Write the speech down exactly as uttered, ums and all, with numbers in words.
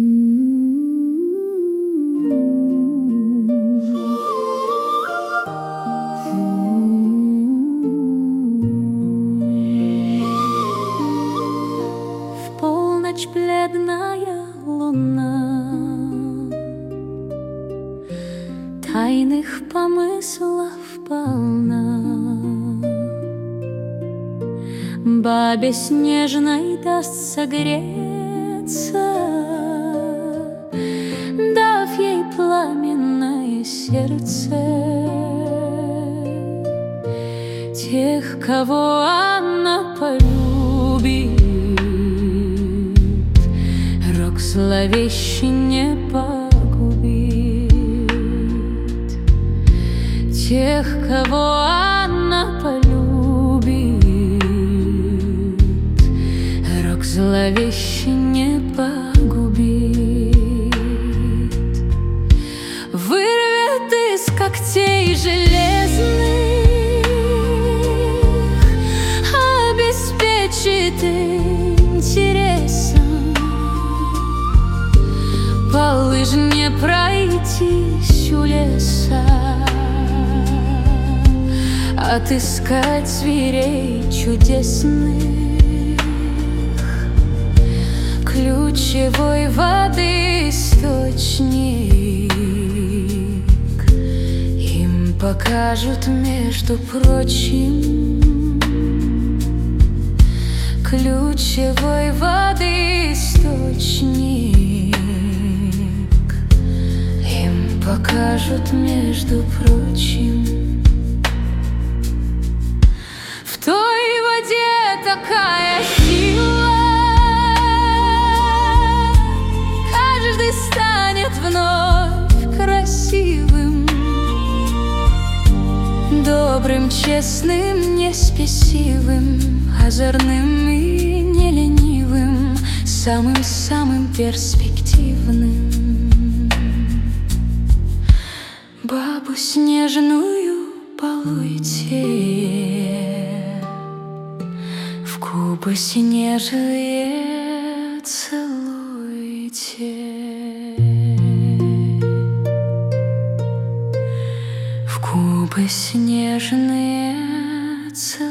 В полночь бледная луна тайных помыслов полна. Бабе снежной даст согреться, дав ей пламенное сердце. Тех, кого она полюбит, рок зловещий не погубит. Тех, кого она полюбит, рок зловещий не погубит. Вырвет из когтей железных, обеспечит интересом. По лыжне пройтись у леса, отыскать зверей чудесных. Ключевой воды источник им покажут, между прочим. Ключевой воды источник им покажут, между прочим. В той воде такая сила, каждый станет вновь красивым, добрым, честным, неспесивым, озорным и неленивым, самым-самым перспективным. Бабу снежную балуйте, в губы снежные целуйте, в губы снежные целуйте.